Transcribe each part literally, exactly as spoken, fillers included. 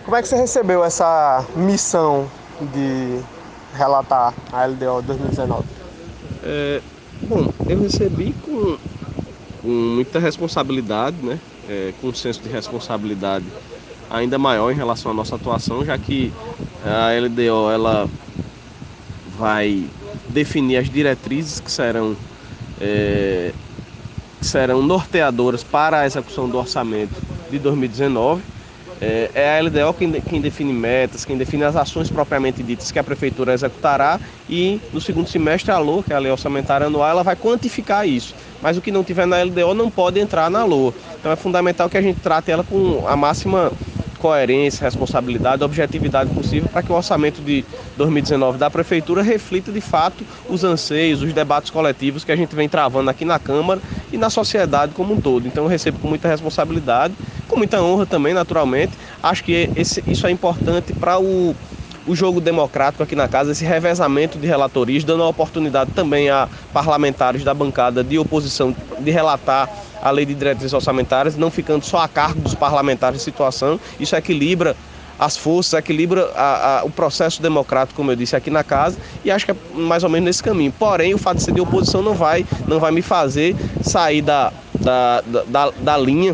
Como é que você recebeu essa missão de relatar a L D O dois mil e dezenove? É, bom, eu recebi com, com muita responsabilidade, né? É, com um senso de responsabilidade ainda maior em relação à nossa atuação, já que a L D O ela vai definir as diretrizes que serão, é, que serão norteadoras para a execução do orçamento de dois mil e dezenove. É, é a L D O quem, quem define metas, quem define as ações propriamente ditas que a Prefeitura executará, e no segundo semestre a L O A, que é a Lei Orçamentária Anual, ela vai quantificar isso. Mas o que não tiver na L D O não pode entrar na L O A. Então é fundamental que a gente trate ela com a máxima coerência, responsabilidade, objetividade possível, para que o orçamento de dois mil e dezenove da Prefeitura reflita de fato os anseios, os debates coletivos que a gente vem travando aqui na Câmara e na sociedade como um todo. Então eu recebo com muita responsabilidade, com muita honra também, naturalmente. Acho que esse, isso é importante para o, o jogo democrático aqui na casa, esse revezamento de relatorias, dando a oportunidade também a parlamentares da bancada de oposição de relatar a lei de diretrizes orçamentárias, não ficando só a cargo dos parlamentares de situação. Isso equilibra as forças, equilibra a, a, o processo democrático, como eu disse, aqui na casa, e acho que é mais ou menos nesse caminho. Porém, o fato de ser de oposição não vai, não vai me fazer sair da, da, da, da linha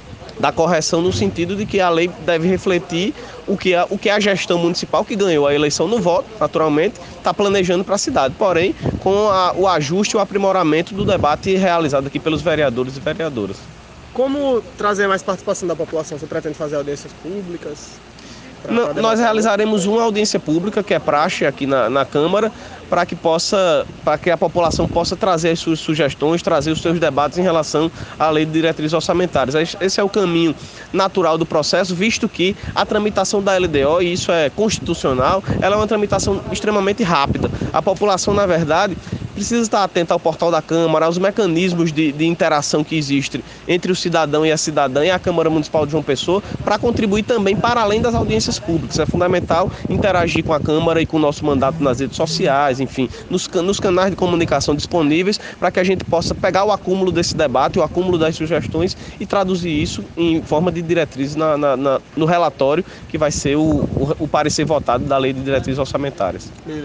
da correção, no sentido de que a lei deve refletir o que a, o que a gestão municipal, que ganhou a eleição no voto, naturalmente, está planejando para a cidade. Porém, com a, o ajuste e o aprimoramento do debate realizado aqui pelos vereadores e vereadoras. Como trazer mais participação da população? Você pretende fazer audiências públicas? Pra, Não, pra nós realizaremos uma audiência pública, que é praxe aqui na, na Câmara, para que possa, para que a população possa trazer as suas sugestões, trazer os seus debates em relação à lei de diretrizes orçamentárias. Esse é o caminho natural do processo, visto que a tramitação da L D O, e isso é constitucional, ela é uma tramitação extremamente rápida. A população, na verdade, precisa estar atenta ao portal da Câmara, aos mecanismos de, de interação que existem entre o cidadão e a cidadã e a Câmara Municipal de João Pessoa, para contribuir também para além das audiências públicas. É fundamental interagir com a Câmara e com o nosso mandato nas redes sociais, enfim, nos, nos canais de comunicação disponíveis, para que a gente possa pegar o acúmulo desse debate, o acúmulo das sugestões, e traduzir isso em forma de diretrizes na, na, na, no relatório, que vai ser o, o, o parecer votado da Lei de Diretrizes Orçamentárias.